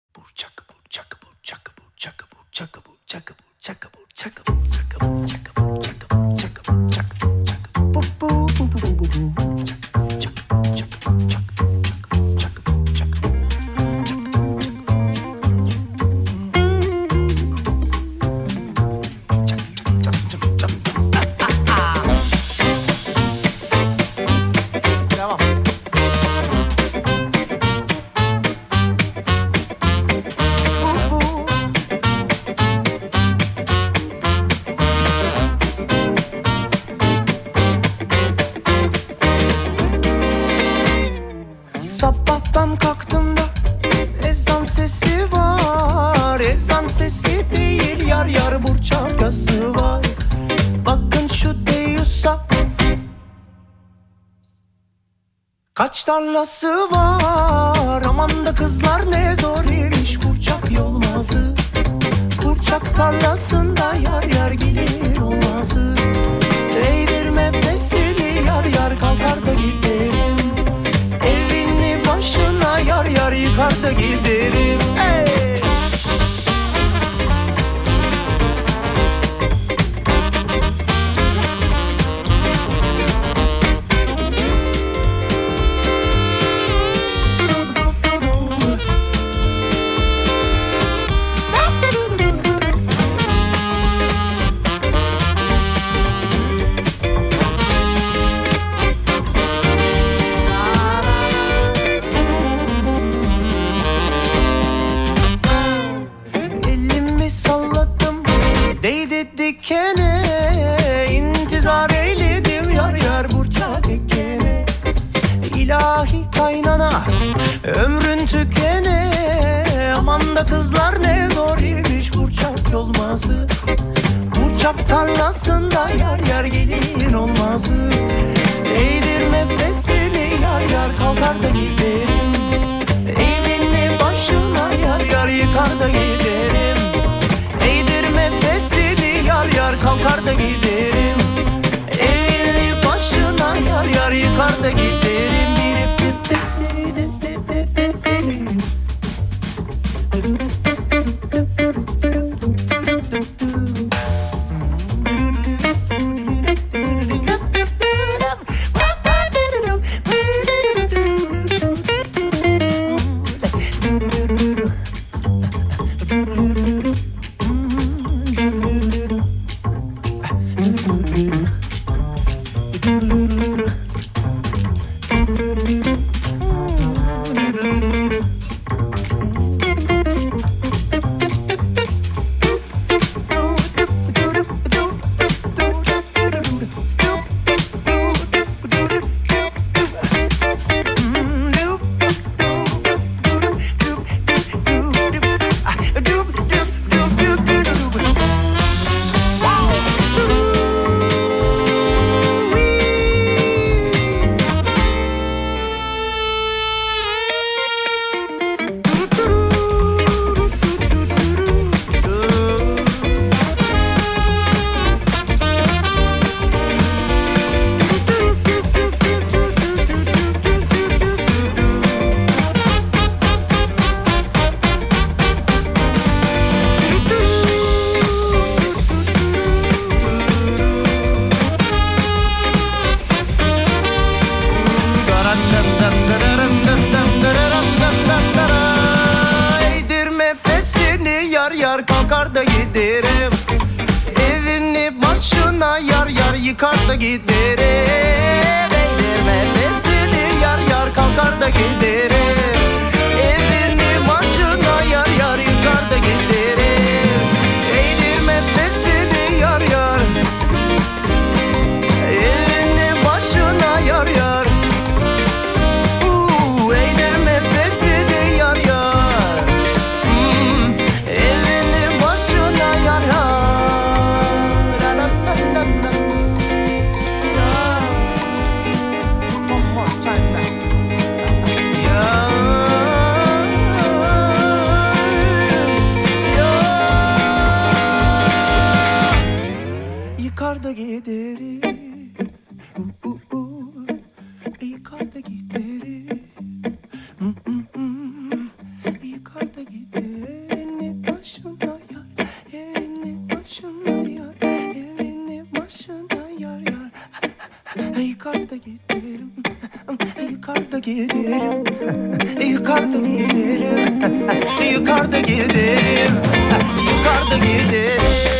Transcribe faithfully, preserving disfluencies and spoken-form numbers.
Kaç tarlası var, aman da kızlar ne zor imiş Burçak Yılmaz'ı. Burçak tarlasında yar yar gelir olmazı. Eğdirme fesini yar yar kalkar da giderim. Evini başına yar yar yıkar da giderim. Hey! Dikene intizar eyledim yar yar Burçak ekene. İlahi kaynana ömrün tükene. Aman da kızlar ne zor imiş Burçak Yılmaz'ı. Burçak tarlasında yar yar gelin olmazı. Eğdirme fesini yar yar kalkar da giderim. Evini başına yar yar yıkar da giderim. Eğdirme fesini yar yar kalkar da giderim. Evini başına yar yar yıkar da giderim. Eğdirme fesini yar yar kalkar da giderim. Evini başına yar yar yıkar da giderim. Eğdirme fesini yar yar kalkar da giderim. Evini başına yar yar yıkar da giderim. Eğdirme fesini yar yar. Evini başına yar yar. Yeah. giderim, yukarıda giderim, yukarıda giderim, yukarıda giderim.